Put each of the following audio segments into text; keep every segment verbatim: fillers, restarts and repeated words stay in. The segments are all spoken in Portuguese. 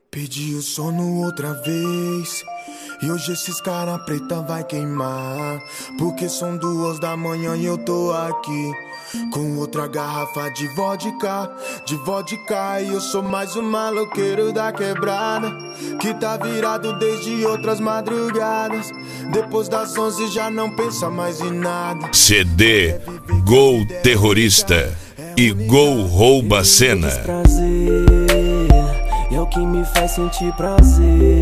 Pedi o sono outra vez e hoje esses cara preta vai queimar, porque são duas da manhã e eu tô aqui com outra garrafa de vodka, de vodka. E eu sou mais um maloqueiro da quebrada que tá virado desde outras madrugadas. Depois das onze já não pensa mais em nada. C D Gol Terrorista e Gol Rouba Cena. É o que me faz sentir prazer,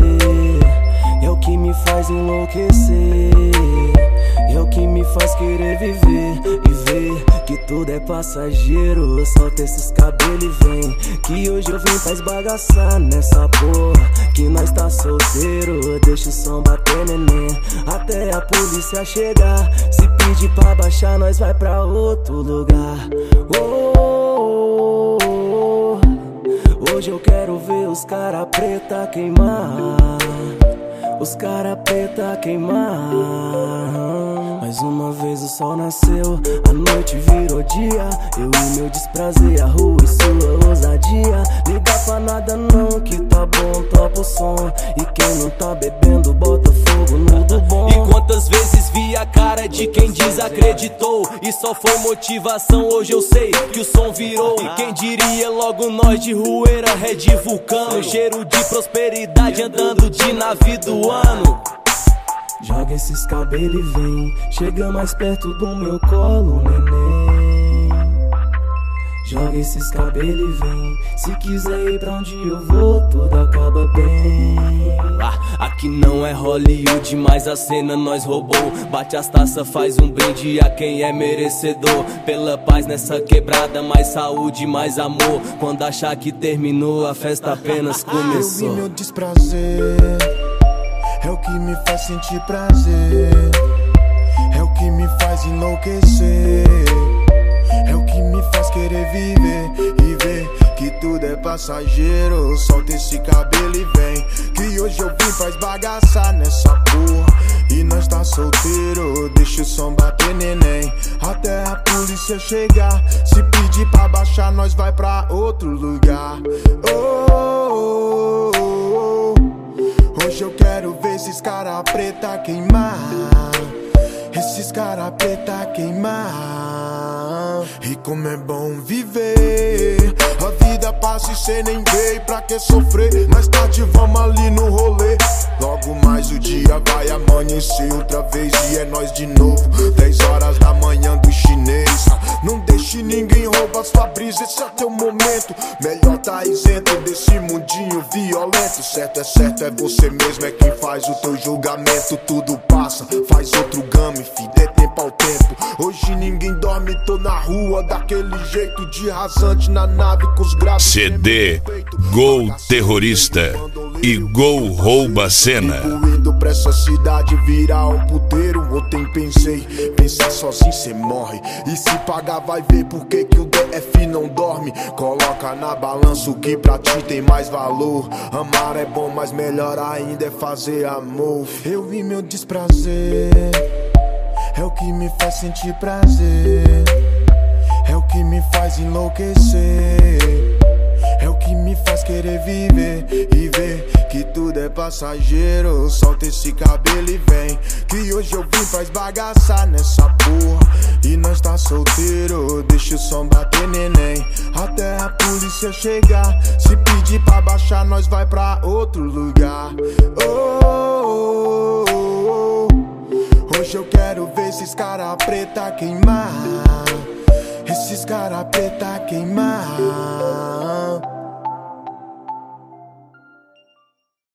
é o que me faz enlouquecer, é o que me faz querer viver e ver que tudo é passageiro. Solta esses cabelos e vem, que hoje eu vim pra esbagaçar nessa porra, que nós tá solteiro. Deixa o som bater, neném, até a polícia chegar. Se pedir pra baixar, nós vai pra outro lugar. Oh, oh, oh, oh. Hoje eu quero ver os cara preta queimar, os cara preta queimar. Mais uma vez o sol nasceu, a noite virou dia. Eu e meu desprazer, a rua e sua ousadia. Liga pra nada não, que tá bom, topa o som. E quem não tá bebendo, bota fogo no do bom. E quantas vezes vi a cara de quem desacreditou e só foi motivação, hoje eu sei que o som virou. E quem diria logo nós de Rueira, Red Vulcano, cheiro de prosperidade andando de navio do ano. Joga esses cabelos e vem, chega mais perto do meu colo, neném. Joga esses cabelos e vem, se quiser ir pra onde eu vou, tudo acaba bem. Ah, aqui não é Hollywood, mas a cena nós roubou. Bate as taças, faz um brinde a quem é merecedor. Pela paz nessa quebrada, mais saúde, mais amor. Quando achar que terminou, a festa apenas começou. Eu vi meu desprazer, é o que me faz sentir prazer, é o que me faz enlouquecer, é o que me faz querer viver e ver que tudo é passageiro. Solta esse cabelo e vem, que hoje eu vim pra esbagaçar nessa porra, e nós tá solteiro. Deixa o som bater, neném, até a polícia chegar. Se pedir pra baixar, nós vai pra outro lugar. Oh, oh, oh, oh. Hoje eu quero ver esses cara preta queimar, esses cara preta queimar. E como é bom viver, a vida passa e cê nem vê. Pra que sofrer? Mais tarde vamos ali no rolê. Logo mais o dia vai amanhecer outra vez e é nós de novo. Dez horas da manhã do chinês. Não deixe ninguém roubar sua brisa, esse é teu momento. Melhor tá isento desse mundinho violento. Certo é certo, é você mesmo, é quem faz o teu julgamento. Tudo passa, faz outro game, fi, dê tempo ao tempo. Hoje ninguém dorme, tô na rua daquele jeito de rasante na nave com os graves. C D Gol Terrorista e Gol Rouba Cena. Indo pra essa cidade virar um puteiro. Ontem pensei, pensar sozinho cê morre. E se pagar vai ver por que que o D F não dorme. Coloca na balança o que pra ti tem mais valor. Amar é bom, mas melhor ainda é fazer amor. Eu vi meu desprazer, é o que me faz sentir prazer, é o que me faz enlouquecer, é o que me faz querer viver e ver que tudo é passageiro. Solta esse cabelo e vem, que hoje eu vim pra esbagaçar nessa porra, e nós tá solteiro. Deixa o som bater, neném, até a polícia chegar. Se pedir pra baixar, nós vai pra outro lugar. Oh, oh, oh, oh. Hoje eu quero ver esses cara preta queimar, esses cara preta queimar.